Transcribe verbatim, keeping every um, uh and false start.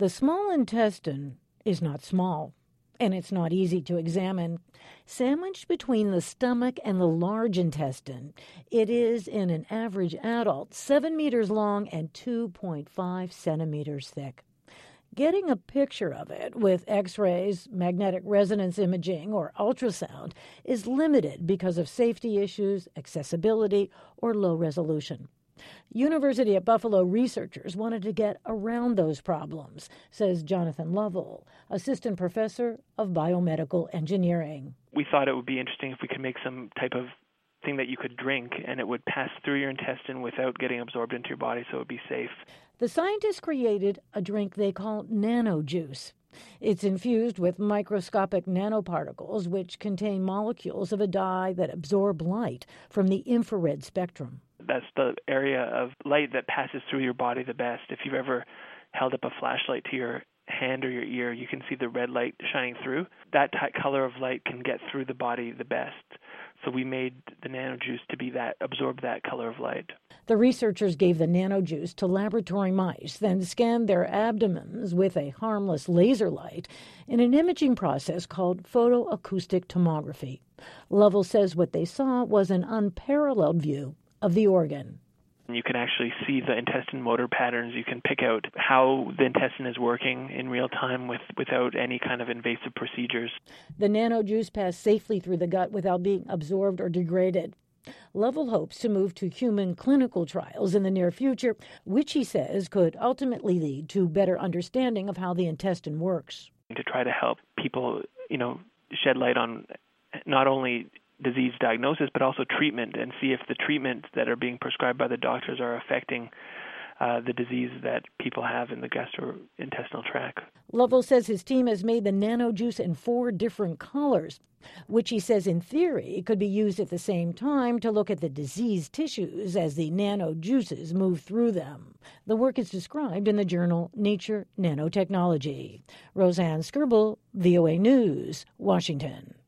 The small intestine is not small, and it's not easy to examine. Sandwiched between the stomach and the large intestine, it is, in an average adult, seven meters long and two point five centimeters thick. Getting a picture of it with X-rays, magnetic resonance imaging, or ultrasound is limited because of safety issues, accessibility, or low resolution. University at Buffalo researchers wanted to get around those problems, says Jonathan Lovell, assistant professor of biomedical engineering. We thought it would be interesting if we could make some type of thing that you could drink and it would pass through your intestine without getting absorbed into your body, so it would be safe. The scientists created a drink they call nanojuice. It's infused with microscopic nanoparticles which contain molecules of a dye that absorb light from the infrared spectrum. That's the area of light that passes through your body the best. If you've ever held up a flashlight to your hand or your ear, you can see the red light shining through. That type color of light can get through the body the best. So we made the nanojuice to be that, absorb that color of light. The researchers gave the nanojuice to laboratory mice, then scanned their abdomens with a harmless laser light in an imaging process called photoacoustic tomography. Lovell says what they saw was an unparalleled view of the organ. You can actually see the intestine motor patterns. You can pick out how the intestine is working in real time with, without any kind of invasive procedures. The nanojuice passed safely through the gut without being absorbed or degraded. Lovell hopes to move to human clinical trials in the near future, which he says could ultimately lead to better understanding of how the intestine works. To try to help people, you know, shed light on not only disease diagnosis, but also treatment, and see if the treatments that are being prescribed by the doctors are affecting uh, the disease that people have in the gastrointestinal tract. Lovell says his team has made the nanojuice in four different colors, which he says in theory could be used at the same time to look at the diseased tissues as the nanojuices move through them. The work is described in the journal Nature Nanotechnology. Roseanne Skirble, V O A News, Washington.